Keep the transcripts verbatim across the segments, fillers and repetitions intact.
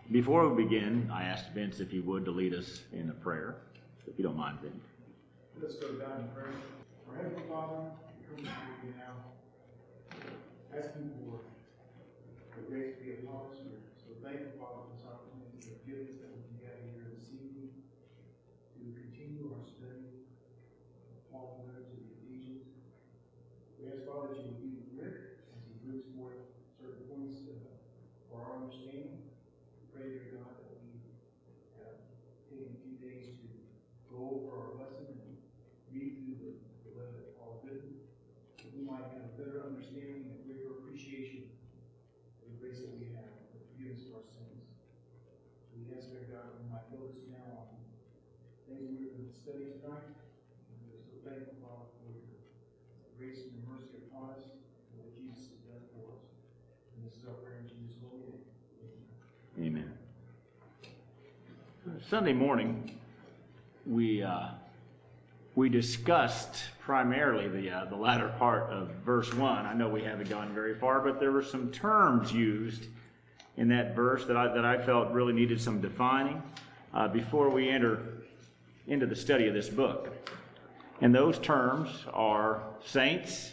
before we begin, I asked Vince if he would to lead us in a prayer, if you don't mind, Vince. Let's go to God in prayer. Our Heavenly Father, we come before you now, asking for the grace to be upon us. We're so thankful, Father, for this opportunity to give us that we can gather here this evening to continue our study of Paul's letter to the Ephesians. We ask, Father, that you would be with Rick as he brings forth certain points uh, for our understanding. We pray, dear God, that we have taken a few days to go over our lesson and read through the, the letter that Paul has written, that we might have a better understanding and greater appreciation of the grace that we have, the forgiveness of our sins. So we ask, dear God, that we might focus now on things we're going to study tonight. And we're so thankful, Father, for your grace and your mercy upon us, and what Jesus has done for us. And this is our prayer in Jesus' holy name. Amen. Sunday morning, we uh, we discussed primarily the uh, the latter part of verse one. I know we haven't gone very far, but there were some terms used in that verse that I that I felt really needed some defining uh, before we enter into the study of this book. And those terms are saints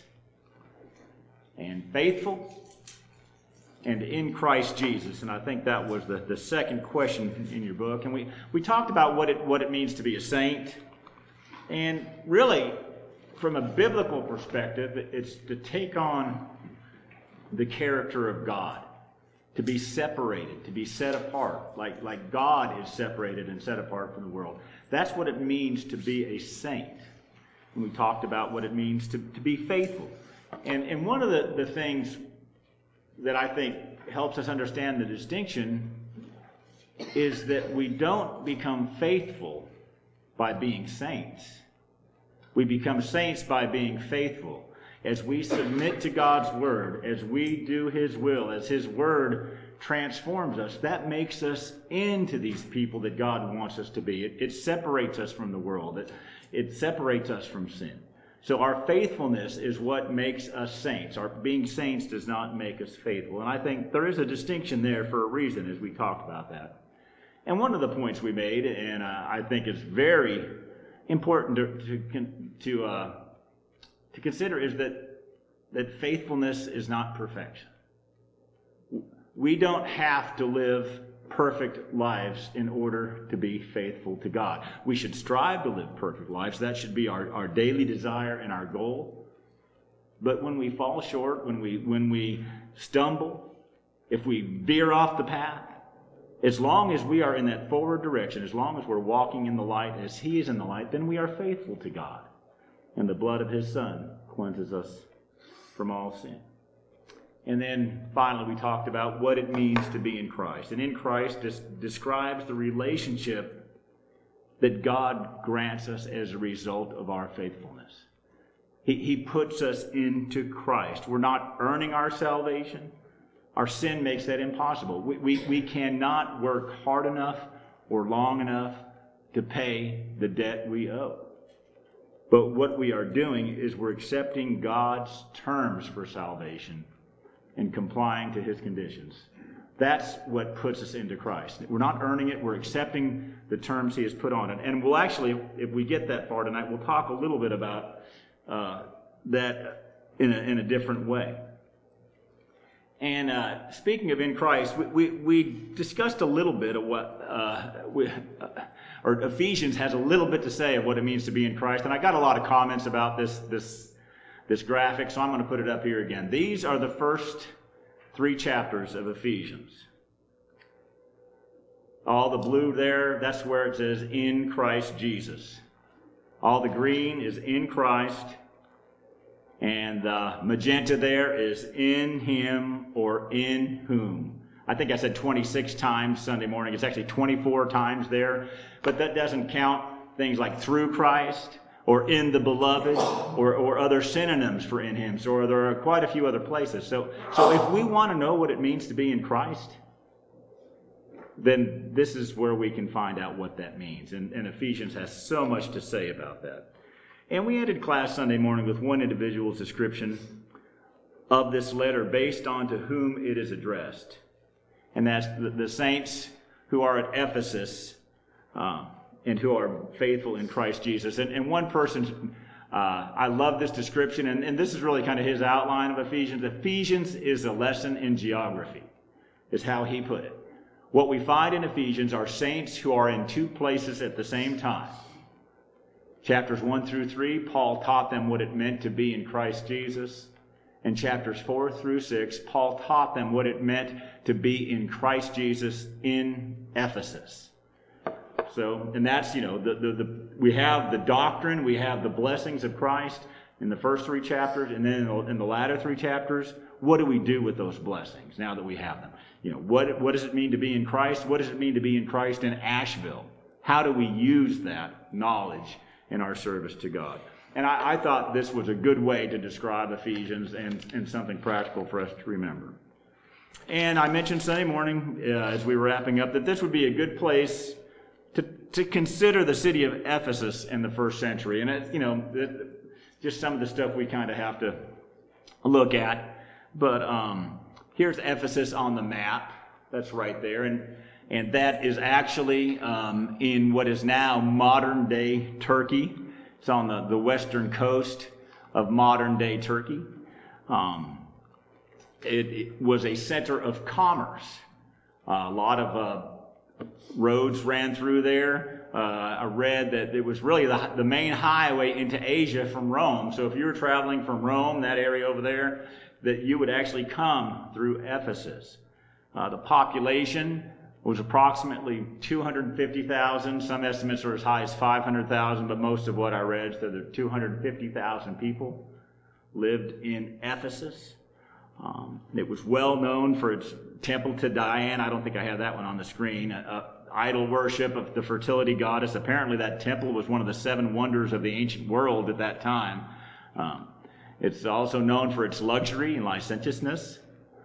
and faithful and in Christ Jesus. And I think that was the, the second question in your book. And we, we talked about what it what it means to be a saint. And really, from a biblical perspective, it's to take on the character of God, to be separated, to be set apart, like, like God is separated and set apart from the world. That's what it means to be a saint. And we talked about what it means to, to be faithful. And, and one of the, the things that I think helps us understand the distinction is that we don't become faithful by being saints. We become saints by being faithful. As we submit to God's word, as we do his will, as his word transforms us, that makes us into these people that God wants us to be. It, it separates us from the world. It, it separates us from sin. So our faithfulness is what makes us saints. Our being saints does not make us faithful. And I think there is a distinction there for a reason, as we talked about that. And one of the points we made, and uh, I think is very important to to to, uh, to consider, is that that faithfulness is not perfection. We don't have to live perfect lives in order to be faithful to God. We should strive to live perfect lives. That should be our, our daily desire and our goal. But when we fall short, when we when we stumble, if we veer off the path, as long as we are in that forward direction, as long as we're walking in the light as he is in the light, then we are faithful to God. And the blood of his Son cleanses us from all sin. And then finally we talked about what it means to be in Christ. And in Christ this describes the relationship that God grants us as a result of our faithfulness. He, he puts us into Christ. We're not earning our salvation. Our sin makes that impossible. We, we, we cannot work hard enough or long enough to pay the debt we owe. But what we are doing is we're accepting God's terms for salvation and complying to his conditions. That's what puts us into Christ. We're not earning it. We're accepting the terms he has put on it. And we'll actually, if we get that far tonight, we'll talk a little bit about uh, that in a, in a different way. And uh, speaking of in Christ, we, we, we discussed a little bit of what, uh, we, uh, or Ephesians has a little bit to say of what it means to be in Christ. And I got a lot of comments about this, this, this graphic, so I'm going to put it up here again. These are the first three chapters of Ephesians. All the blue there, that's where it says in Christ Jesus. All the green is in Christ. And the magenta there is in him or in whom. I think I said twenty-six times Sunday morning. It's actually twenty-four times there. But that doesn't count things like through Christ or in the beloved or, or other synonyms for in him. So there are quite a few other places. So, so if we want to know what it means to be in Christ, then this is where we can find out what that means. And, and Ephesians has so much to say about that. And we ended class Sunday morning with one individual's description of this letter based on to whom it is addressed. And that's the, the saints who are at Ephesus uh, and who are faithful in Christ Jesus. And, and one person, uh, I love this description, and, and this is really kind of his outline of Ephesians. Ephesians is a lesson in geography, is how he put it. What we find in Ephesians are saints who are in two places at the same time. Chapters one through three, Paul taught them what it meant to be in Christ Jesus. In chapters four through six, Paul taught them what it meant to be in Christ Jesus in Ephesus. So, and that's, you know, the, the, the we have the doctrine, we have the blessings of Christ in the first three chapters, and then in the, in the latter three chapters, what do we do with those blessings now that we have them? You know, what, what does it mean to be in Christ? What does it mean to be in Christ in Asheville? How do we use that knowledge in our service to God? And I, I thought this was a good way to describe Ephesians and, and something practical for us to remember. And I mentioned Sunday morning, uh, as we were wrapping up, that this would be a good place to, to consider the city of Ephesus in the first century. And, it, you know, it, just some of the stuff we kind of have to look at. But um, here's Ephesus on the map. That's right there. And and that is actually um, in what is now modern-day Turkey. It's on the, the western coast of modern-day Turkey. Um, it, it was a center of commerce. Uh, a lot of uh, roads ran through there. Uh, I read that it was really the, the main highway into Asia from Rome. So if you were traveling from Rome, that area over there, that you would actually come through Ephesus. Uh, the population was approximately two hundred fifty thousand. Some estimates are as high as five hundred thousand, but most of what I read said that two hundred fifty thousand people lived in Ephesus. Um, it was well known for its temple to Diana. I don't think I have that one on the screen. Uh, idol worship of the fertility goddess. Apparently that temple was one of the seven wonders of the ancient world at that time. Um, it's also known for its luxury and licentiousness.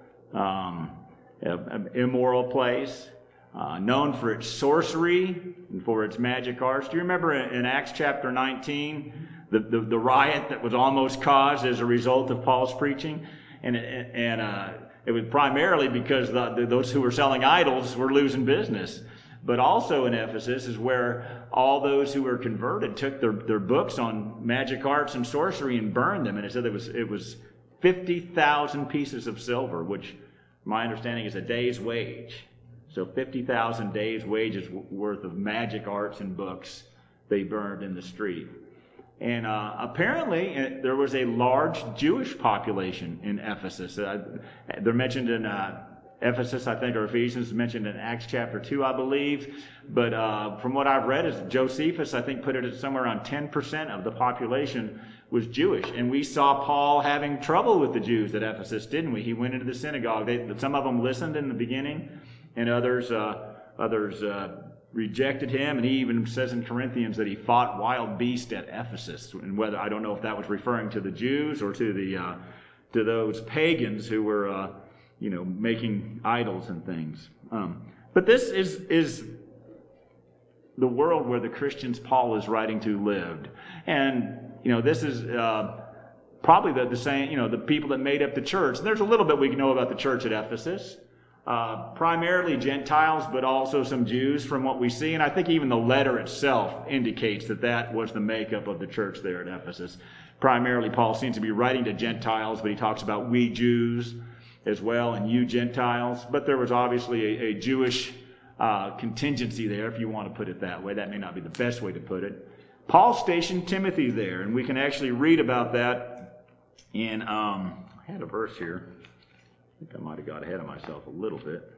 Um, an immoral place. Uh, known for its sorcery and for its magic arts. Do you remember in, in Acts chapter nineteen, the, the, the riot that was almost caused as a result of Paul's preaching? And, and uh, it was primarily because the, the, those who were selling idols were losing business. But also in Ephesus is where all those who were converted took their, their books on magic arts and sorcery and burned them. And it said it was, it was fifty thousand pieces of silver, which my understanding is a day's wage. So fifty thousand days' wages worth of magic arts and books they burned in the street. And uh, apparently uh, there was a large Jewish population in Ephesus. Uh, they're mentioned in uh, Ephesus, I think, or Ephesians, mentioned in Acts chapter two, I believe. But uh, from what I've read, is Josephus, I think, put it at somewhere around ten percent of the population was Jewish. And we saw Paul having trouble with the Jews at Ephesus, didn't we? He went into the synagogue. They, some of them listened in the beginning, and others uh, others uh, rejected him. And he even says in Corinthians that he fought wild beasts at Ephesus. And whether, I don't know if that was referring to the Jews or to the uh, to those pagans who were uh, you know making idols and things. Um, but this is is the world where the Christians Paul is writing to lived, and you know this is. Uh, Probably the, the same, you know, the people that made up the church. And there's a little bit we know about the church at Ephesus. Uh, primarily Gentiles, but also some Jews from what we see. And I think even the letter itself indicates that that was the makeup of the church there at Ephesus. Primarily, Paul seems to be writing to Gentiles, but he talks about we Jews as well and you Gentiles. But there was obviously a, a Jewish uh, contingency there, if you want to put it that way. That may not be the best way to put it. Paul stationed Timothy there, and we can actually read about that in, um, I had a verse here. I think I might have got ahead of myself a little bit.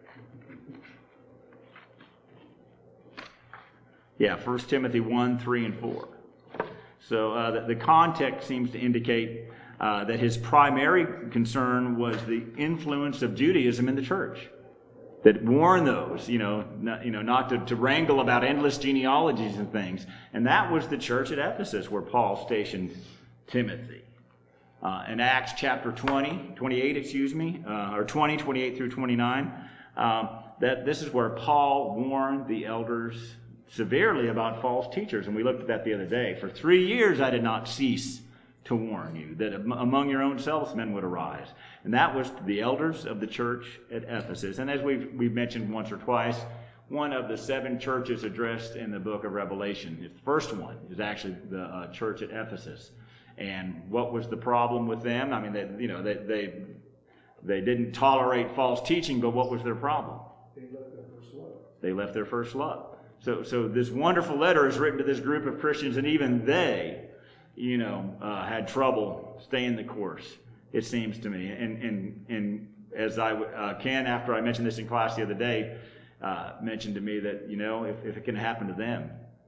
Yeah, First Timothy one, three, and four. So uh, the, the context seems to indicate uh, that his primary concern was the influence of Judaism in the church. That warn those, you know, not, you know, not to, to wrangle about endless genealogies and things. And that was the church at Ephesus where Paul stationed Timothy. Uh, in Acts chapter twenty, twenty-eight, excuse me, uh, or twenty, twenty-eight through twenty-nine, um, that this is where Paul warned the elders severely about false teachers. And we looked at that the other day. For three years I did not cease to warn you that among your own selves men would arise. And that was the elders of the church at Ephesus. And as we've, we've mentioned once or twice, one of the seven churches addressed in the book of Revelation. The first one is actually the uh, church at Ephesus. And what was the problem with them? I mean, they, you know, they, they they didn't tolerate false teaching, but what was their problem? They left their first love. They left their first love. So, so this wonderful letter is written to this group of Christians, and even they, you know, uh, had trouble staying the course, it seems to me. And and and as I uh, Ken, after I mentioned this in class the other day, uh, mentioned to me that, you know, if, if it can happen to them,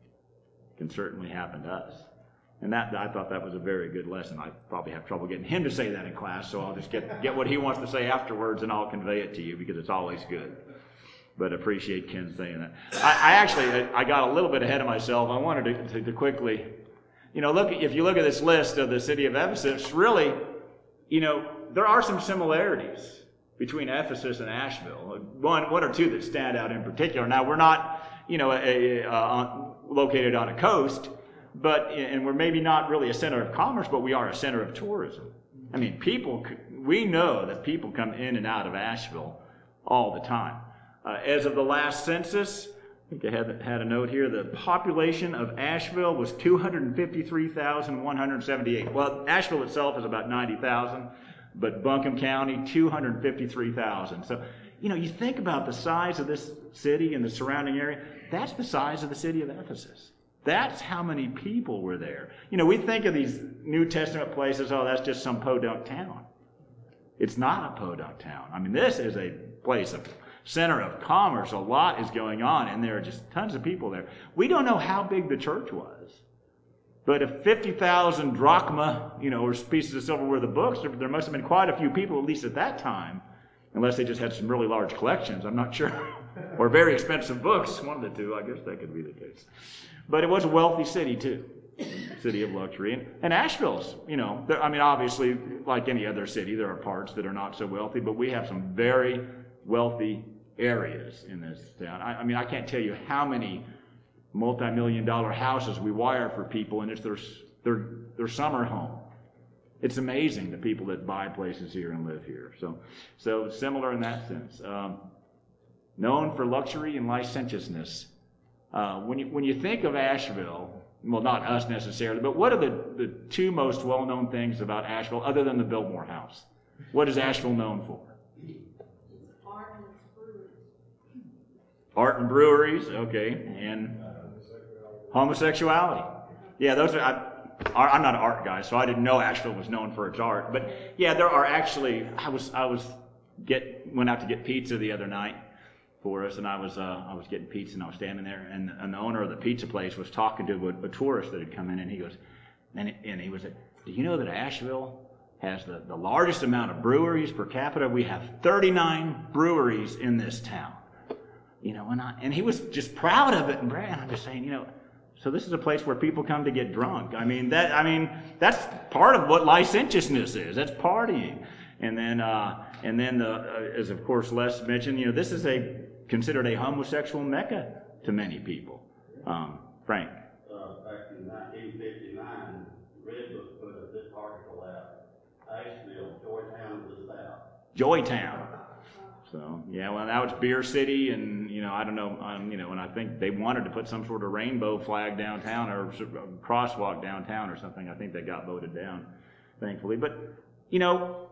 it can certainly happen to us. And that, I thought that was a very good lesson. I probably have trouble getting him to say that in class, so I'll just get, get what he wants to say afterwards, and I'll convey it to you, because it's always good. But appreciate Ken saying that. I, I actually, I got a little bit ahead of myself. I wanted to, to, to quickly, you know, look, if you look at this list of the city of Ephesus, really, you know, there are some similarities between Ephesus and Asheville. One, one or two that stand out in particular. Now, we're not, you know, a, a, a, located on a coast, but, and we're maybe not really a center of commerce, but we are a center of tourism. I mean, people, we know that people come in and out of Asheville all the time. Uh, as of the last census, I think I had, had a note here, the population of Asheville was two hundred fifty-three thousand one hundred seventy-eight. Well, Asheville itself is about ninety thousand, but Buncombe County, two hundred fifty-three thousand. So, you know, you think about the size of this city and the surrounding area, that's the size of the city of Ephesus. That's how many people were there. You know, we think of these New Testament places, oh, that's just some podunk town. It's not a podunk town. I mean, this is a place of center of commerce. A lot is going on, and there are just tons of people there. We don't know how big the church was, but if fifty thousand drachma, you know, or pieces of silver were the books, there, there must have been quite a few people, at least at that time, unless they just had some really large collections. I'm not sure. Or very expensive books, one of the two. I guess that could be the case. But it was a wealthy city, too. City of luxury. And, and Asheville's, you know, I mean, obviously, like any other city, there are parts that are not so wealthy, but we have some very wealthy areas in this town. I, I mean, I can't tell you how many multi-million dollar houses we wire for people, and it's their, their, their summer home. It's amazing, the people that buy places here and live here. So, so similar in that sense. Um, known for luxury and licentiousness. Uh, when you when you think of Asheville, well, not us necessarily, but what are the, the two most well-known things about Asheville other than the Biltmore House? What is Asheville known for? Art and breweries. Art and breweries, okay, and homosexuality. Yeah, those are. I, I'm not an art guy, so I didn't know Asheville was known for its art. But yeah, there are actually. I was I was get went out to get pizza the other night for us, and I was uh, I was getting pizza, and I was standing there, and, and the owner of the pizza place was talking to a, a tourist that had come in, and he goes, and, and he was like, do you know that Asheville has the, the largest amount of breweries per capita? We have thirty-nine breweries in this town. You know, and I, and he was just proud of it, and Brad, I'm just saying, you know, so this is a place where people come to get drunk. I mean, that I mean, that's part of what licentiousness is. That's partying. And then, uh, and then, the, uh, as of course Les mentioned, you know, this is a considered a homosexual mecca to many people. Um, Frank. Uh, back in nineteen fifty-nine, Redbook put a, this article out. Asheville, Joytown to the south. Joytown. So yeah, well, now it's Beer City, and you know, I don't know, um, you know, and I think they wanted to put some sort of rainbow flag downtown or crosswalk downtown or something. I think they got voted down, thankfully. But you know.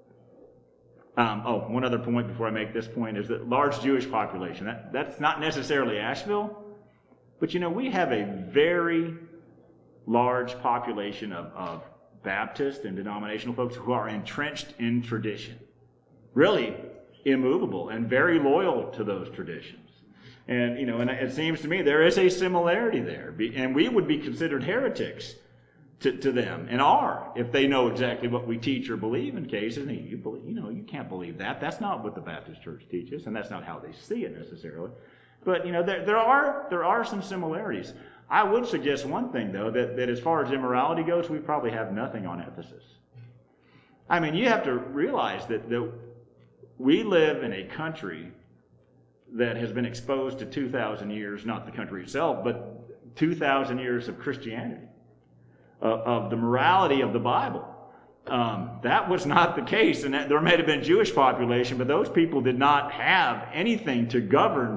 Um, oh, one other point before I make this point is that large Jewish population. That, that's not necessarily Asheville, but you know, we have a very large population of, of Baptist and denominational folks who are entrenched in tradition, really immovable and very loyal to those traditions. And you know, and it seems to me there is a similarity there, and we would be considered heretics To, to them, and are, if they know exactly what we teach or believe in cases. And you believe, you know, you can't believe that. That's not what the Baptist Church teaches, and that's not how they see it necessarily. But you know, there there are there are some similarities. I would suggest one thing though, that, that as far as immorality goes, we probably have nothing on Ephesus. I mean, you have to realize that, that we live in a country that has been exposed to two thousand years, not the country itself, but two thousand years of Christianity. Of the morality of the Bible. Um, that was not the case, and that, there may have been Jewish population, but those people did not have anything to govern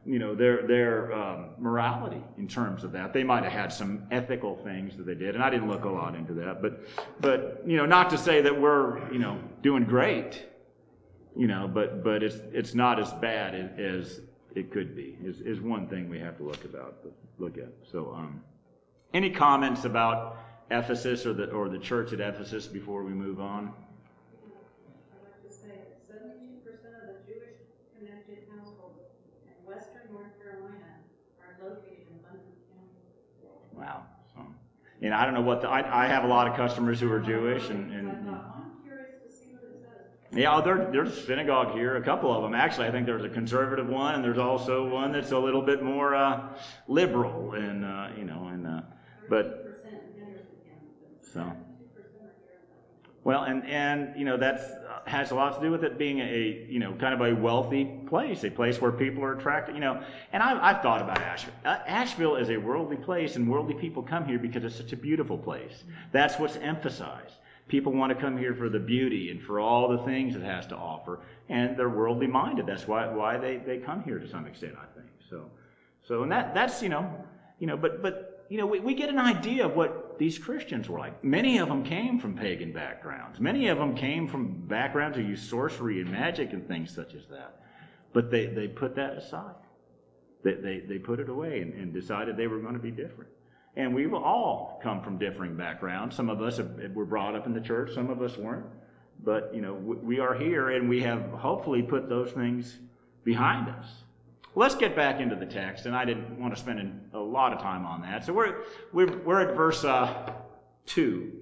you know, their their um, morality in terms of that. They might have had some ethical things that they did, and I didn't look a lot into that. But, but you know, not to say that we're, you know, doing great, you know, but but it's it's not as bad as it could be. Is is one thing we have to look about look at. So, um, any comments about Ephesus or the or the church at Ephesus before we move on? I'd like to say seventy-two percent of the Jewish connected households in western North Carolina are located in Buncombe County. Wow. So, and I don't know what the, I I have a lot of customers who are Jewish, and, and, I and thought, I'm curious to see what it says. yeah, there, there's a synagogue here, a couple of them. Actually, I think there's a conservative one, and there's also one that's a little bit more uh, liberal, and uh, you know, and uh, but so. Well, and and you know that's uh, has a lot to do with it being a you know kind of a wealthy place, a place where people are attracted. You know, and I've I've thought about Asheville. Uh, Asheville is a worldly place, and worldly people come here because it's such a beautiful place. That's what's emphasized. People want to come here for the beauty and for all the things it has to offer, and they're worldly minded. That's why why they, they come here to some extent, I think. So, so and that that's you know you know, but but you know we, we get an idea of what these Christians were like. Many of them came from pagan backgrounds. Many of them came from backgrounds who used sorcery and magic and things such as that. But they, they put that aside. They they, they put it away and, and decided they were going to be different. And we've all come from differing backgrounds. Some of us have, were brought up in the church. Some of us weren't. But, you know, we, we are here, and we have hopefully put those things behind us. Let's get back into the text, and I didn't want to spend a lot of time on that. So we're we're, we're at verse uh, two.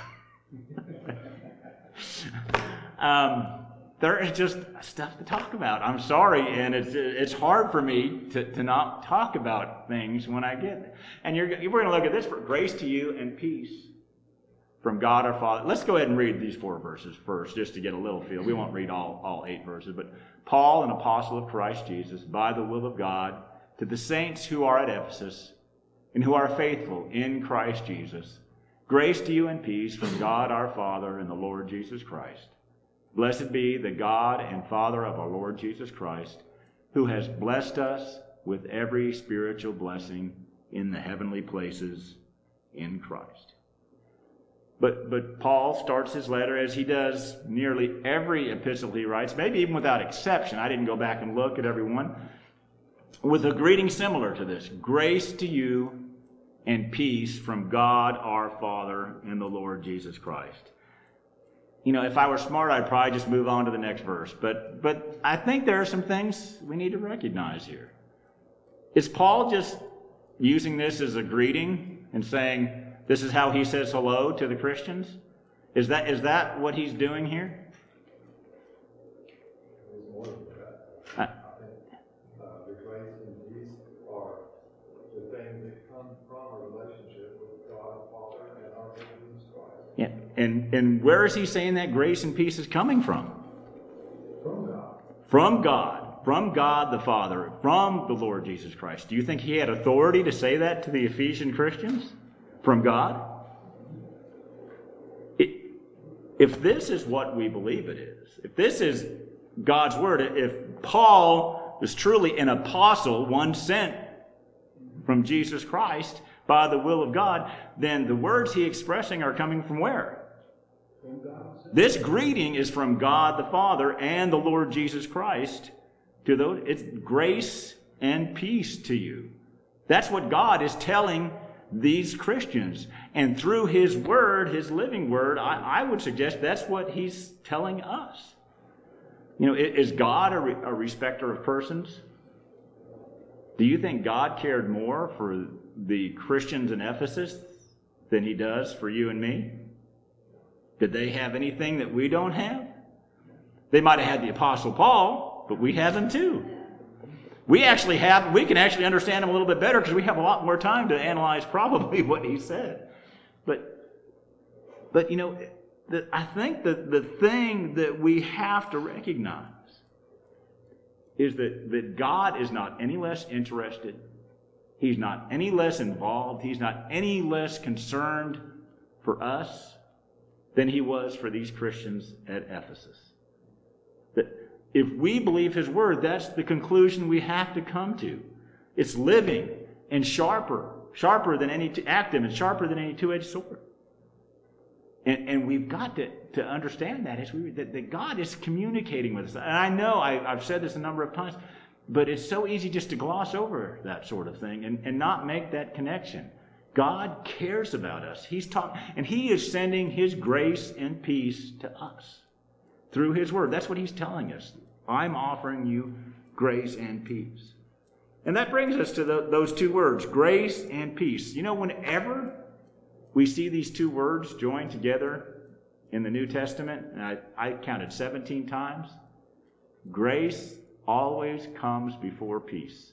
um, there is just stuff to talk about. I'm sorry, and it's it's hard for me to, to not talk about things when I get there. And you're we're going to look at this for grace to you and peace from God our Father. Let's go ahead and read these four verses first, just to get a little feel. We won't read all, all eight verses, but Paul, an apostle of Christ Jesus, by the will of God, to the saints who are at Ephesus and who are faithful in Christ Jesus, grace to you and peace from God our Father and the Lord Jesus Christ. Blessed be the God and Father of our Lord Jesus Christ, who has blessed us with every spiritual blessing in the heavenly places in Christ. But but Paul starts his letter, as he does nearly every epistle he writes, maybe even without exception. I didn't go back and look at every one, with a greeting similar to this. Grace to you and peace from God our Father and the Lord Jesus Christ. You know, if I were smart, I'd probably just move on to the next verse. But but I think there are some things we need to recognize here. Is Paul just using this as a greeting and saying, this is how he says hello to the Christians? Is that is that what he's doing here? There's more than that. Uh, I think uh, the grace and peace are the things that come from a relationship with God, Father, and our Lord Jesus Christ. yeah. And and where is he saying that grace and peace is coming from? From God. From God. From God the Father. From the Lord Jesus Christ. Do you think he had authority to say that to the Ephesian Christians? From God? It, if this is what we believe it is, if this is God's word, if Paul was truly an apostle, one sent from Jesus Christ by the will of God, then the words he's expressing are coming from where? From God. This greeting is from God the Father and the Lord Jesus Christ to those. It's grace and peace to you. That's what God is telling these Christians. And through his word, his living word, I, I would suggest that's what he's telling us. You know, is God a, re, a respecter of persons? Do you think God cared more for the Christians in Ephesus than he does for you and me? Did they have anything that we don't have? They might have had the Apostle Paul, but we have him too. We actually have, we can actually understand him a little bit better because we have a lot more time to analyze probably what he said. But, but you know, the, I think that the thing that we have to recognize is that, that God is not any less interested. He's not any less involved. He's not any less concerned for us than he was for these Christians at Ephesus. That, if we believe his word, that's the conclusion we have to come to. It's living and sharper, sharper than any, active and sharper than any two-edged sword. And, and we've got to, to understand that, as we, that, that God is communicating with us. And I know I, I've said this a number of times, but it's so easy just to gloss over that sort of thing and, and not make that connection. God cares about us. He's talking, and he is sending his grace and peace to us through his word. That's what he's telling us. I'm offering you grace and peace. And that brings us to the, those two words, grace and peace. You know, whenever we see these two words joined together in the New Testament, and I, I counted seventeen times, grace always comes before peace.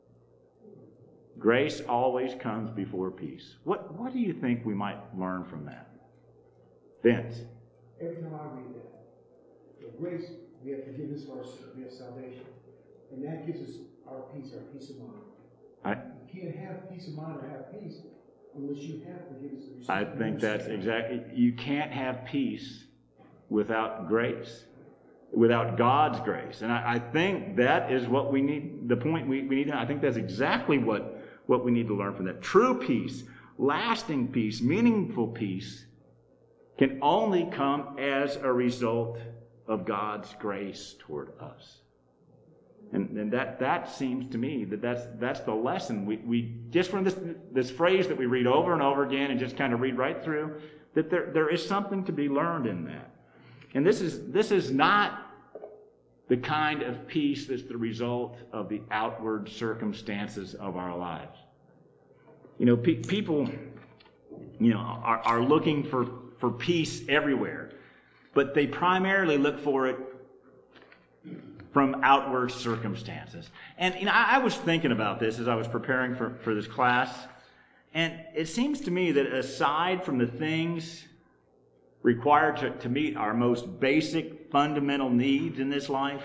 Grace always comes before peace. What, what do you think we might learn from that? Vince? Every time I read that, the grace, we have forgiveness for our sin, we have salvation. And that gives us our peace, our peace of mind. I, You can't have peace of mind or have peace unless you have forgiveness of your sin. I think that's exactly, you can't have peace without grace, without God's grace. And I, I think that is what we need, the point we, we need to, I think that's exactly what, what we need to learn from that. True peace, lasting peace, meaningful peace can only come as a result of God's grace toward us. And, and that, that seems to me that that's, that's the lesson. We, we just from this, this phrase that we read over and over again and just kind of read right through, that there, there is something to be learned in that. And this is, this is not the kind of peace that's the result of the outward circumstances of our lives. You know, pe- people, you know, are, are looking for, for peace everywhere, but they primarily look for it from outward circumstances. And you know, I, I was thinking about this as I was preparing for, for this class, and it seems to me that aside from the things required to, to meet our most basic fundamental needs in this life,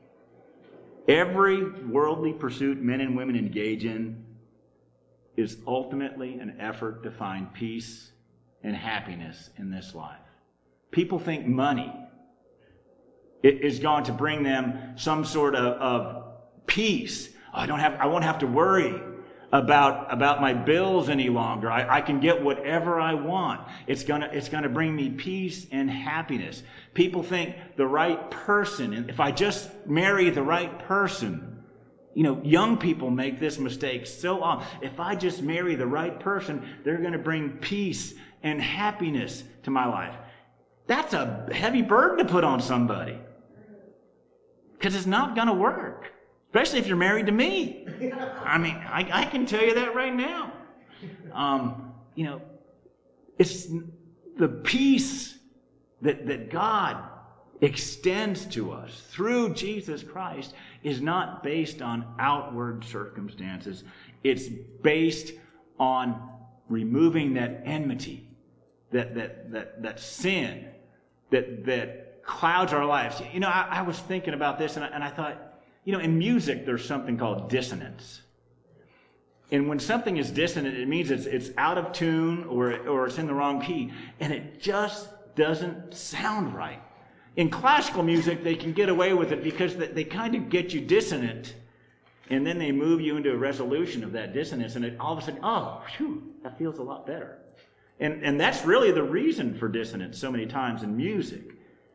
every worldly pursuit men and women engage in is ultimately an effort to find peace and happiness in this life. People think money it is going to bring them some sort of, of peace. I don't have, I won't have to worry about, about my bills any longer. I, I can get whatever I want. It's gonna, it's gonna bring me peace and happiness. People think the right person, and if I just marry the right person, you know, young people make this mistake so often. If I just marry the right person, they're gonna bring peace and happiness to my life. That's a heavy burden to put on somebody. Because it's not going to work. Especially if you're married to me. I mean, I, I can tell you that right now. Um, you know, it's the peace that, that God extends to us through Jesus Christ is not based on outward circumstances. It's based on removing that enmity, that that that that sin, that that clouds our lives. You know, I, I was thinking about this, and I, and I thought, you know, in music there's something called dissonance. And when something is dissonant, it means it's it's out of tune or or it's in the wrong key, and it just doesn't sound right. In classical music, they can get away with it because they, they kind of get you dissonant, and then they move you into a resolution of that dissonance, and it all of a sudden, oh, phew, that feels a lot better. And and that's really the reason for dissonance so many times in music.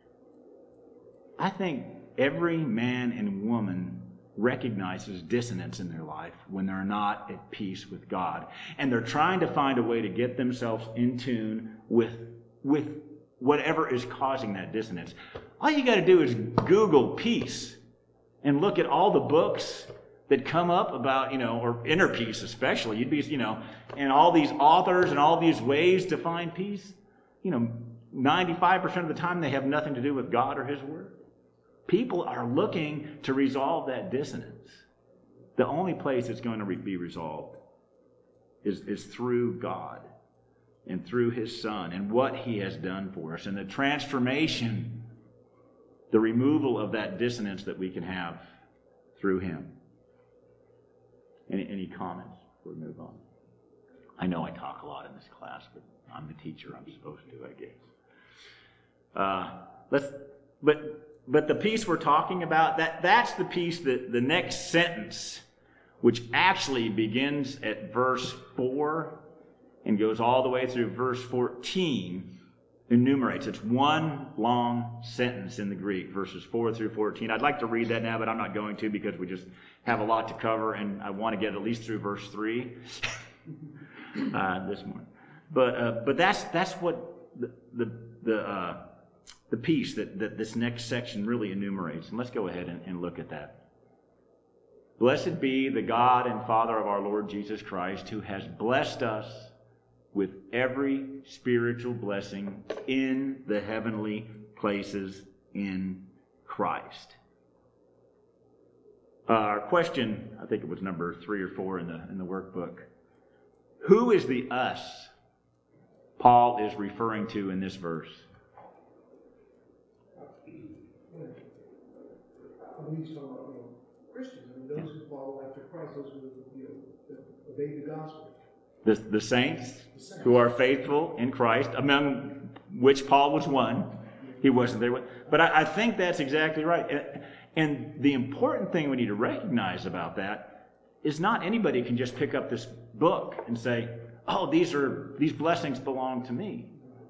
I think every man and woman recognizes dissonance in their life when they're not at peace with God. And they're trying to find a way to get themselves in tune with, with whatever is causing that dissonance. All you got to do is Google peace and look at all the books that come up about, you know, or inner peace especially. You'd be, you know, and all these authors and all these ways to find peace. You know, ninety-five percent of the time they have nothing to do with God or His Word. People are looking to resolve that dissonance. The only place it's going to re- be resolved is, is through God and through His Son and what He has done for us and the transformation, the removal of that dissonance that we can have through Him. Any, any comments before we move on? I know I talk a lot in this class, but I'm the teacher. I'm supposed to, I guess. Uh, let's, but but the piece we're talking about, that, that's the piece that the next sentence, which actually begins at verse four and goes all the way through verse fourteen, enumerates. It's one long sentence in the Greek, verses four through fourteen. I'd like to read that now, but I'm not going to because we just have a lot to cover, and I want to get at least through verse three uh, this morning. But uh, but that's that's what the the the, uh, the piece that, that this next section really enumerates. And let's go ahead and, and look at that. Blessed be the God and Father of our Lord Jesus Christ, who has blessed us with every spiritual blessing in the heavenly places in Christ. Uh, our question, I think it was number three or four in the in the workbook. Who is the us Paul is referring to in this verse? I believe some, you know, Christians, I mean, those who follow after Christ, those who, you know, that obey the gospel. The, the saints who are faithful in Christ, among which Paul was one. He wasn't there. But I, I think that's exactly right. And, and the important thing we need to recognize about that is not anybody can just pick up this book and say, oh, these are these blessings belong to me.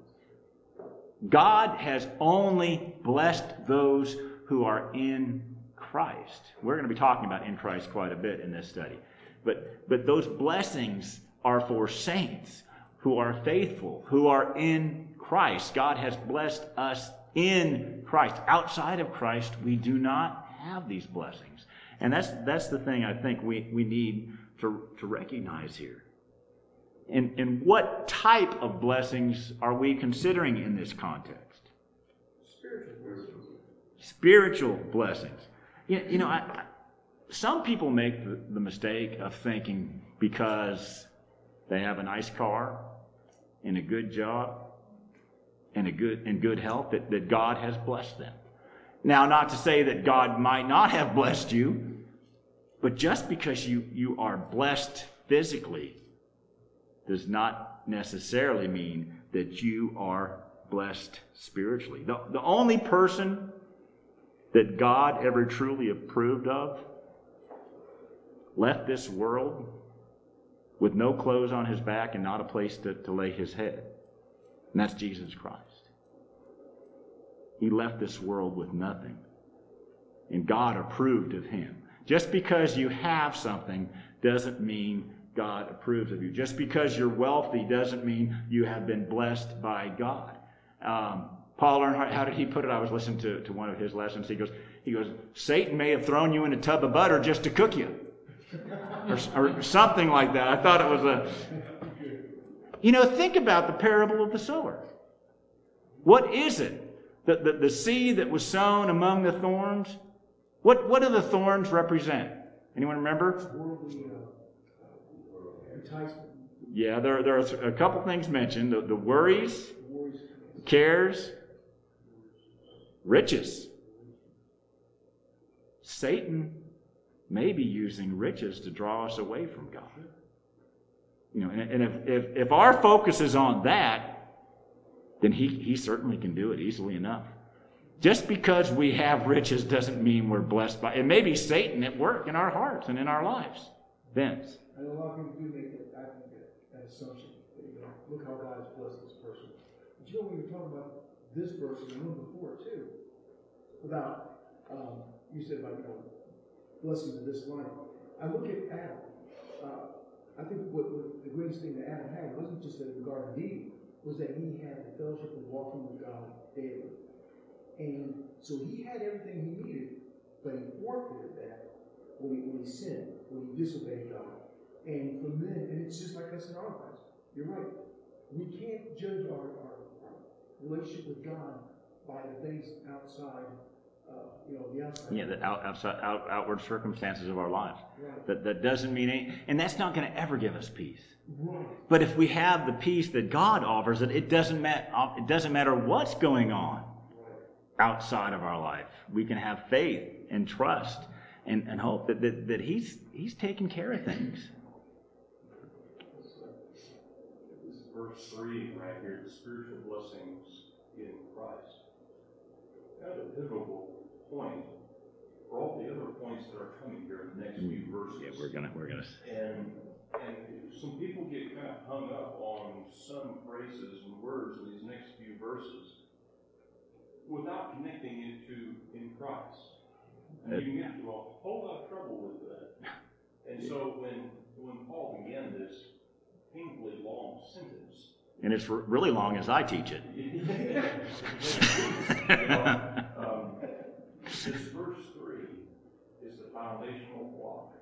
God has only blessed those who are in Christ. We're going to be talking about in Christ quite a bit in this study. But, but those blessings are for saints who are faithful, who are in Christ. God has blessed us in Christ. Outside of Christ, we do not have these blessings. And that's that's the thing I think we, we need to, to recognize here. And, and what type of blessings are we considering in this context? Spiritual. Spiritual blessings. You, you know, I, I, some people make the, the mistake of thinking because they have a nice car and a good job and a good and good health that, that God has blessed them. Now, not to say that God might not have blessed you, but just because you, you are blessed physically does not necessarily mean that you are blessed spiritually. The, the only person that God ever truly approved of left this world with no clothes on his back and not a place to, to lay his head. And that's Jesus Christ. He left this world with nothing. And God approved of him. Just because you have something doesn't mean God approves of you. Just because you're wealthy doesn't mean you have been blessed by God. Um, Paul Earnhardt, how did he put it? I was listening to, to one of his lessons. He goes, he goes, Satan may have thrown you in a tub of butter just to cook you. Or, or something like that. I thought it was a... You know, think about the parable of the sower. What is it? The, the, the seed that was sown among the thorns? What, what do the thorns represent? Anyone remember? Worldly uh, enticement. Yeah, there, there are a couple things mentioned. The, the worries, Worries. cares, riches. Satan may be using riches to draw us away from God. You know, and, and if, if, if our focus is on that, then he, he certainly can do it easily enough. Just because we have riches doesn't mean we're blessed by it. It may be Satan at work in our hearts and in our lives. Vince. I know a lot of people do make that, I think, that, that assumption. That, you know, look how God has blessed this person. But you know, when you're talking about this verse and the one before too, about, um, you said about, you know, blessings of this life. I look at Adam. Uh, I think what, what the greatest thing that Adam had wasn't just that in the Garden of Eden, was that he had the fellowship of walking with God daily. And so he had everything he needed, but he forfeited that when he, when he sinned, when he disobeyed God. And from then, and it's just like us in our lives. You're right. We can't judge our, our, our relationship with God by the things outside, uh, you know, the outside. Yeah, the out, outside, out, outward circumstances of our lives. Right. That, that doesn't mean any, and that's not going to ever give us peace. Right. But if we have the peace that God offers, it, it doesn't matter. It doesn't matter what's going on outside of our life. We can have faith and trust and, and hope that, that, that He's He's taking care of things. This is verse three right here, the spiritual blessings in Christ. Kind of a pivotal point for all the other points that are coming here in the next few verses. Yeah, we're gonna, we're gonna. And, and some people get kind of hung up on some phrases and words in these next few verses without connecting it to in Christ. And you can get into a whole lot of trouble with that. And so when, when Paul began this painfully long sentence, And it's r- really long as I teach it. you know, um, this verse three is the foundational block.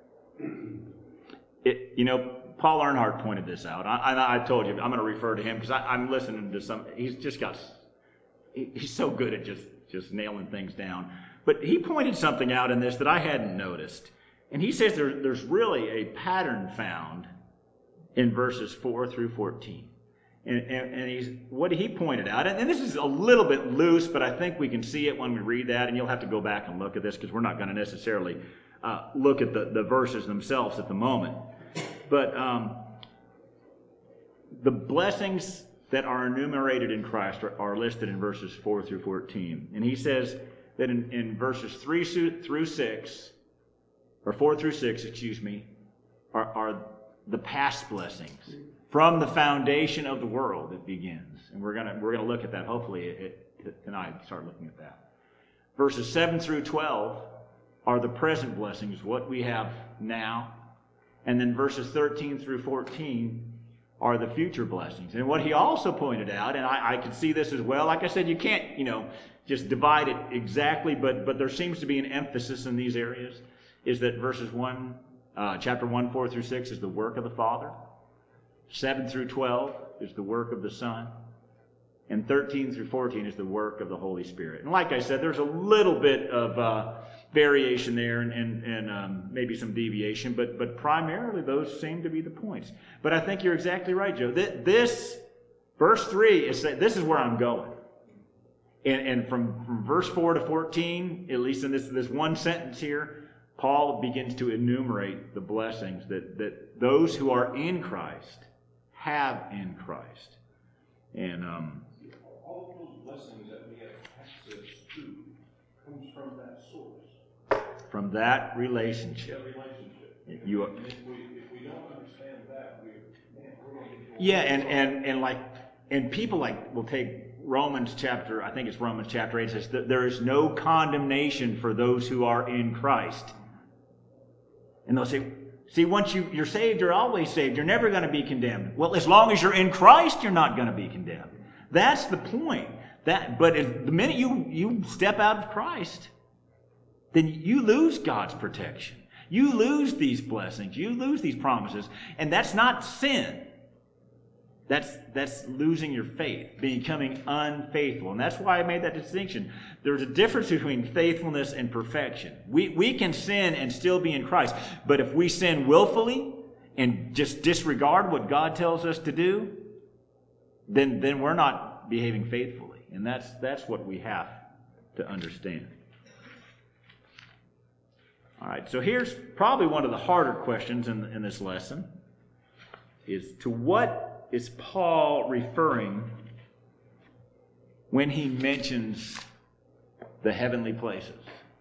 It, you know, Paul Earnhardt pointed this out. I, I, I told you, I'm going to refer to him because I'm listening to some, he's just got, he, he's so good at just, just nailing things down. But he pointed something out in this that I hadn't noticed. And he says there, there's really a pattern found in verses four through fourteen. And, and, and he's, what he pointed out, and, and this is a little bit loose, but I think we can see it when we read that, and you'll have to go back and look at this because we're not going to necessarily uh, look at the, the verses themselves at the moment. But um, the blessings that are enumerated in Christ are, are listed in verses four through fourteen. And he says that in, in verses three through six, or four through six, excuse me, are, are the past blessings. From the foundation of the world it begins. And we're gonna we're gonna look at that hopefully it, it, tonight, start looking at that. Verses seven through twelve are the present blessings, what we have now. And then verses thirteen through fourteen are the future blessings. And what he also pointed out, and I, I could see this as well, like I said, you can't, you know, just divide it exactly, but but there seems to be an emphasis in these areas, is that verses one, uh, chapter one, four through six is the work of the Father. seven through twelve is the work of the Son. And thirteen through fourteen is the work of the Holy Spirit. And like I said, there's a little bit of uh, variation there and, and, and um, maybe some deviation, but, but primarily those seem to be the points. But I think you're exactly right, Joe. This, this verse three, is this is where I'm going. And, and from, from verse four to fourteen, at least in this, this one sentence here, Paul begins to enumerate the blessings that, that those who are in Christ have in Christ. And um, all of those blessings that we have access to comes from that source, from that relationship. that relationship. You, And if we, if we don't understand that, we, man, we're going to get yeah, and, and, and like, and people like will take Romans chapter, I think it's Romans chapter eight, says that there is no condemnation for those who are in Christ. And they'll say, see, once you, you're saved, you're always saved. You're never going to be condemned. Well, as long as you're in Christ, you're not going to be condemned. That's the point. That, but if, the minute you, you step out of Christ, then you lose God's protection. You lose these blessings. You lose these promises. And that's not sin. That's, that's losing your faith, becoming unfaithful. And that's why I made that distinction. There's a difference between faithfulness and perfection. We, we can sin and still be in Christ. But if we sin willfully and just disregard what God tells us to do, then, then we're not behaving faithfully. And that's, that's what we have to understand. All right, so here's probably one of the harder questions in, in this lesson, is to what is Paul referring when he mentions the heavenly places?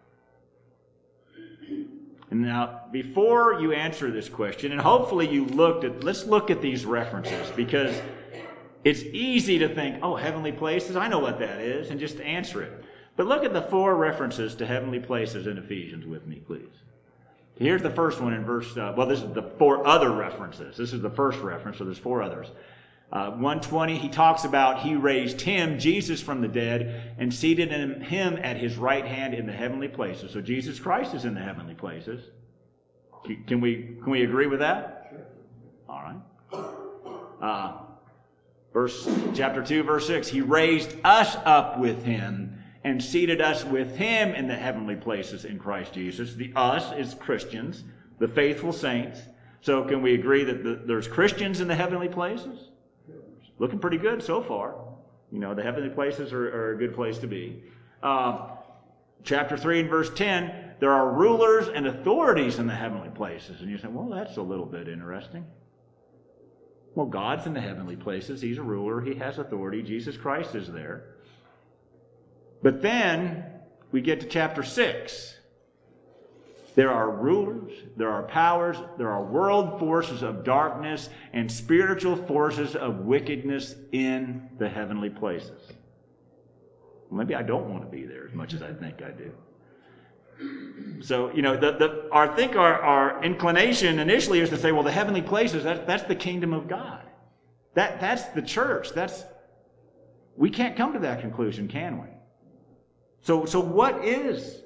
And now, before you answer this question, and hopefully you looked at, let's look at these references, because it's easy to think, oh, heavenly places, I know what that is, and just answer it. But look at the four references to heavenly places in Ephesians with me, please. Here's the first one in verse, uh, well, this is the four other references. This is the first reference, so there's four others. Uh, one twenty, he talks about he raised him, Jesus, from the dead and seated him, him at his right hand in the heavenly places. So Jesus Christ is in the heavenly places. Can we, can we agree with that? Sure. All right. Uh, verse, chapter two, verse six, he raised us up with him and seated us with him in the heavenly places in Christ Jesus. The us is Christians, the faithful saints. So can we agree that the, there's Christians in the heavenly places? Looking pretty good so far. You know, the heavenly places are, are a good place to be. Uh, chapter three and verse ten, there are rulers and authorities in the heavenly places. And you say, well, that's a little bit interesting. Well, God's in the heavenly places. He's a ruler. He has authority. Jesus Christ is there. But then, we get to chapter six. There are rulers, there are powers, there are world forces of darkness and spiritual forces of wickedness in the heavenly places. Maybe I don't want to be there as much as I think I do. So, you know, the, the, our, I think our, our inclination initially is to say, well, the heavenly places, that, that's the kingdom of God. That, that's the church. That's, we can't come to that conclusion, can we? So, so what is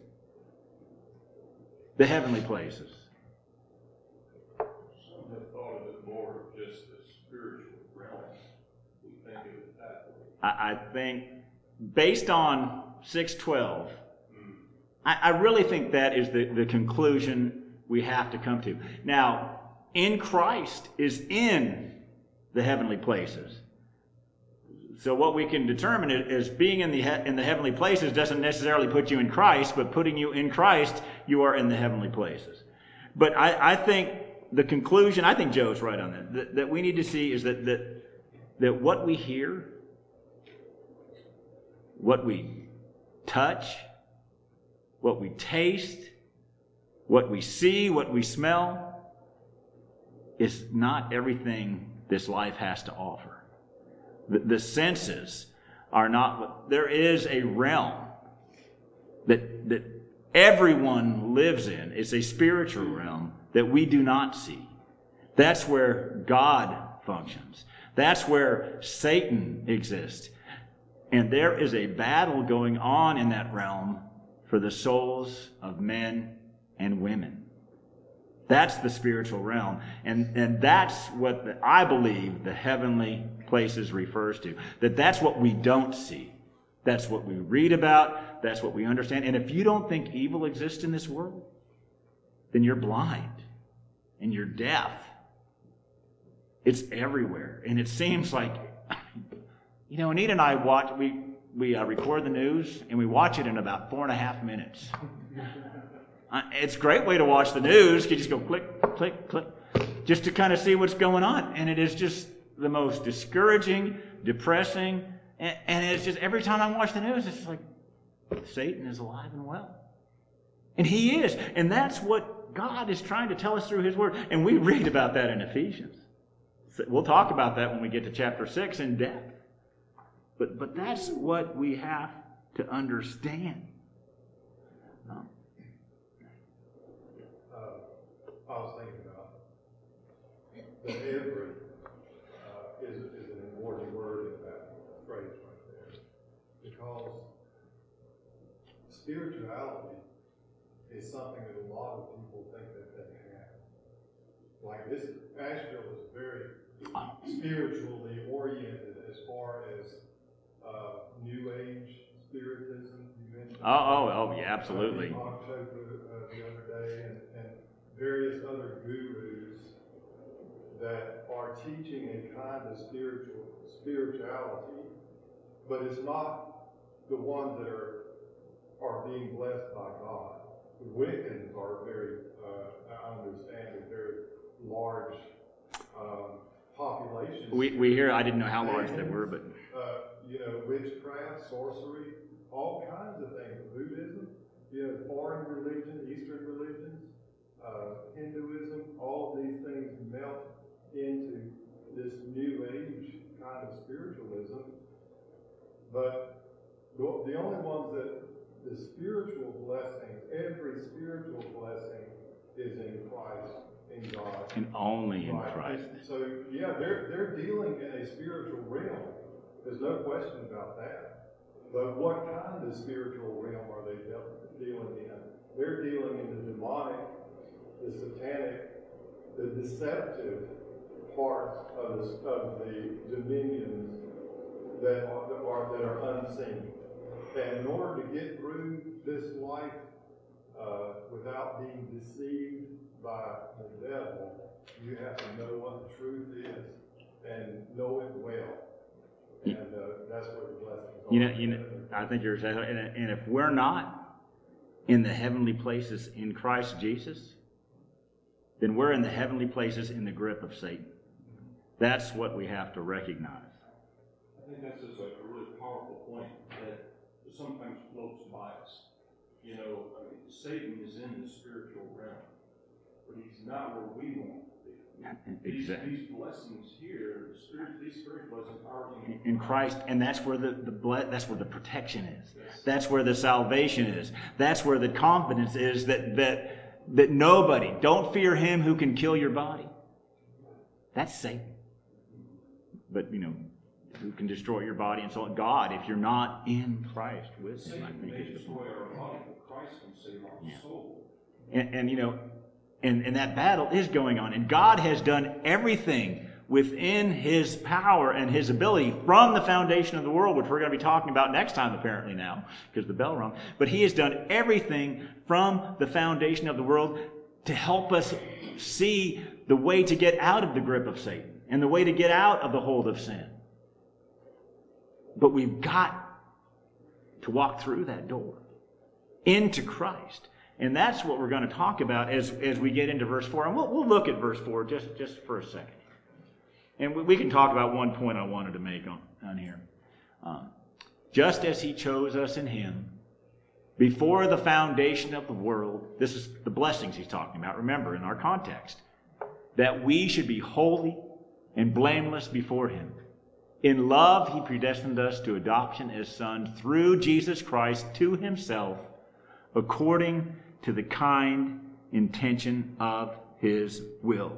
the heavenly places? Some have thought of it more of just the spiritual realm. We think of it that way. I, I think, based on six twelve, mm. I, I really think that is the, the conclusion we have to come to. Now, in Christ is in the heavenly places. So what we can determine is being in the he- in the heavenly places doesn't necessarily put you in Christ, but putting you in Christ, you are in the heavenly places. But I, I think the conclusion, I think Joe's right on that, that, that we need to see is that, that, that what we hear, what we touch, what we taste, what we see, what we smell, is not everything this life has to offer. The, the senses are not, there is a realm that, that everyone lives in. It's a spiritual realm that we do not see. That's where God functions. That's where Satan exists. And there is a battle going on in that realm for the souls of men and women. That's the spiritual realm. And, and that's what the, I believe the heavenly places refers to. That that's what we don't see. That's what we read about. That's what we understand. And if you don't think evil exists in this world, then you're blind and you're deaf. It's everywhere. And it seems like, you know, Anita and I watch, we, we uh, record the news and we watch it in about four and a half minutes. Uh, it's a great way to watch the news. You just go click, click, click, just to kind of see what's going on. And it is just the most discouraging, depressing, and, and it's just every time I watch the news, it's like Satan is alive and well. And he is. And that's what God is trying to tell us through his word. And we read about that in Ephesians. So we'll talk about that when we get to chapter six in depth. But, but that's what we have to understand. Um, I was thinking about that every uh, is, is an important word in that phrase right there. Because spirituality is something that a lot of people think that they have. Like this, Asheville is very spiritually oriented as far as uh, New Age spiritism. You mentioned. Oh, oh, oh, yeah, absolutely. Uh, October uh, the other day, and, and various other gurus that are teaching a kind of spiritual spirituality, but it's not the ones that are are being blessed by God. The Wiccans are very, uh, I understand, a very large um, population. we we hear, I didn't know how large they were, but uh, you know, witchcraft, sorcery, all kinds of things. Buddhism, you know, foreign religion, Eastern religions. Uh, Hinduism, all of these things melt into this New Age kind of spiritualism. But the, the only ones that the spiritual blessings, every spiritual blessing is in Christ, in God. and only in Right. Christ. So, yeah, they're, they're dealing in a spiritual realm. There's no question about that. But what kind of spiritual realm are they de- dealing in? They're dealing in the demonic, the satanic, the deceptive parts of the, of the dominions that are, that are that are unseen. And in order to get through this life uh, without being deceived by the devil, you have to know what the truth is and know it well. And uh, that's where the blessings are. You know, you know, I think you're exactly right. And, and if we're not in the heavenly places in Christ Jesus, then we're in the heavenly places in the grip of Satan. That's what we have to recognize. I think that's just a really powerful point that sometimes floats by us. You know, I mean, Satan is in the spiritual realm, but he's not where we want to be. These, Exactly. these blessings here, the spirit, these spiritual blessings are in, In Christ, and that's where the, the ble- that's where the protection is. That's where the salvation is. That's where the confidence is that that that nobody, don't fear him who can kill your body. That's Satan. But you know, who can destroy your body and soul? God, if you're not in Christ with him, I Satan think may is the destroy point. our body, but Christ can save our Yeah. soul. And, and you know, and, and that battle is going on. And God has done everything within his power and his ability from the foundation of the world, which we're going to be talking about next time apparently now, because the bell rung. But he has done everything from the foundation of the world to help us see the way to get out of the grip of Satan and the way to get out of the hold of sin. But we've got to walk through that door into Christ. And that's what we're going to talk about as, as we get into verse four. And we'll, we'll look at verse four just, just for a second. And we, we can talk about one point I wanted to make on, on here. Um, just as he chose us in him before the foundation of the world, this is the blessings he's talking about, remember, in our context, that we should be holy and blameless before him. In love, he predestined us to adoption as sons through Jesus Christ to himself, according to the kind intention of his will.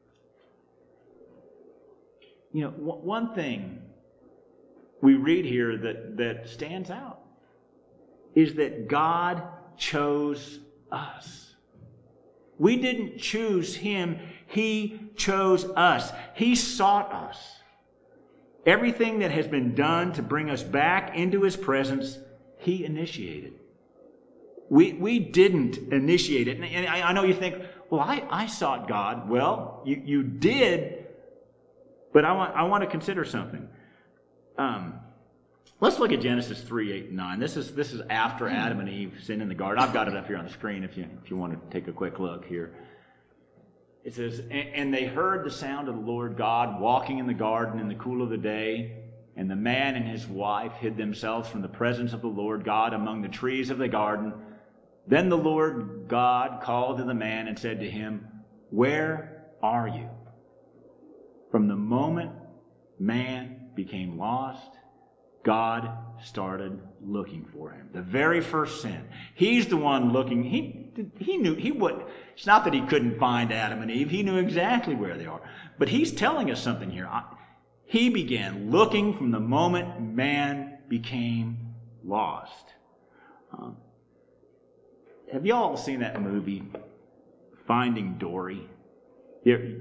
You know, one thing we read here that, that stands out is that God chose us. We didn't choose him. He chose us. He sought us. Everything that has been done to bring us back into his presence, he initiated. We, we didn't initiate it. And I, I know you think, well, I, I sought God. Well, you, you did, but I want, I want to consider something. Um, let's look at Genesis three, eight, and nine. This is, this is after Adam and Eve sinned in the garden. I've got it up here on the screen if you, if you want to take a quick look here. It says, and they heard the sound of the Lord God walking in the garden in the cool of the day, and the man and his wife hid themselves from the presence of the Lord God among the trees of the garden. Then the Lord God called to the man and said to him, where are you? From the moment man became lost, God started looking for him. The very first sin. He's the one looking. He, he knew, he would. It's not that he couldn't find Adam and Eve. He knew exactly where they are. But he's telling us something here. He began looking from the moment man became lost. Um, have you all seen that movie, Finding Dory? Here,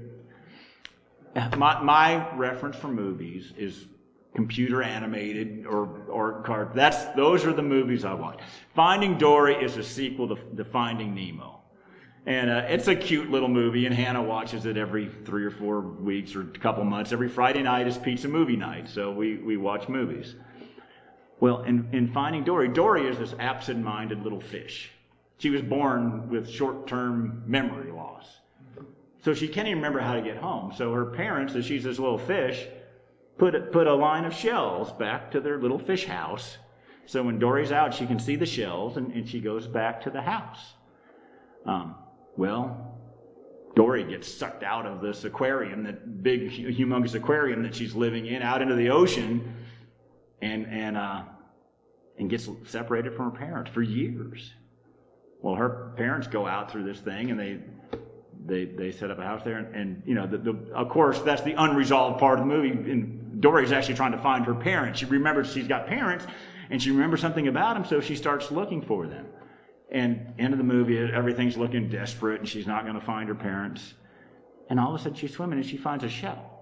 my, my reference for movies is computer animated or or card. That's those are the movies I watch. Finding Dory is a sequel to, to Finding Nemo, and uh, it's a cute little movie. And Hannah watches it every three or four weeks or a couple months. Every Friday night is pizza movie night, so we we watch movies. Well, in in Finding Dory, Dory is this absent-minded little fish. She was born with short-term memory loss, so she can't even remember how to get home. So her parents, as she's this little fish, Put a, put a line of shells back to their little fish house. So when Dory's out, she can see the shells, and, and she goes back to the house. Um, well, Dory gets sucked out of this aquarium, that big, humongous aquarium that she's living in, out into the ocean, and and uh, and gets separated from her parents for years. Well, her parents go out through this thing, and they they they set up a house there, and, and you know, the, the, of course, that's the unresolved part of the movie. And Dory's actually trying to find her parents. She remembers she's got parents, and she remembers something about them, so she starts looking for them. And end of the movie, everything's looking desperate, and she's not going to find her parents. And all of a sudden, she's swimming, and she finds a shell.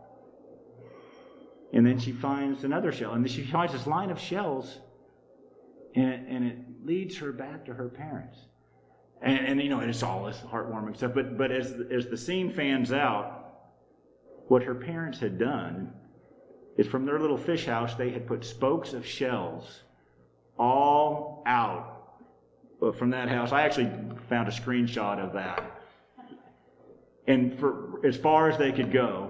And then she finds another shell, and then she finds this line of shells, and it, and it leads her back to her parents. And, and you know, it's all this heartwarming stuff. But but as as the scene fans out, what her parents had done is from their little fish house, they had put spokes of shells all out from that house. I actually found a screenshot of that. And for as far as they could go,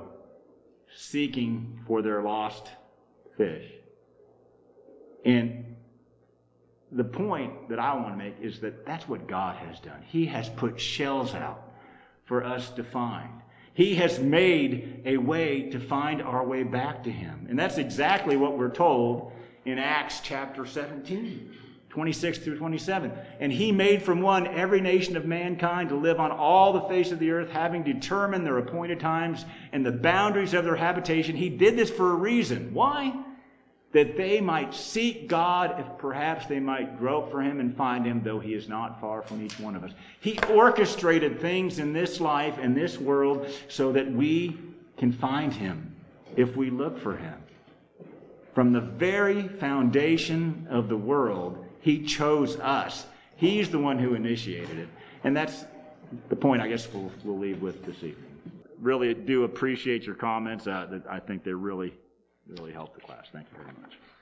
seeking for their lost fish. And the point that I want to make is that that's what God has done. He has put shells out for us to find. He has made a way to find our way back to Him. And that's exactly what we're told in Acts chapter seventeen, twenty-six through twenty-seven. And He made from one every nation of mankind to live on all the face of the earth, having determined their appointed times and the boundaries of their habitation. He did this for a reason. Why? That they might seek God, if perhaps they might grope for Him and find Him, though He is not far from each one of us. He orchestrated things in this life, in this world, so that we can find Him if we look for Him. From the very foundation of the world, He chose us. He's the one who initiated it. And that's the point I guess we'll, we'll leave with this evening. Really do appreciate your comments. Uh, I think they really... really helped the class. Thank you very much.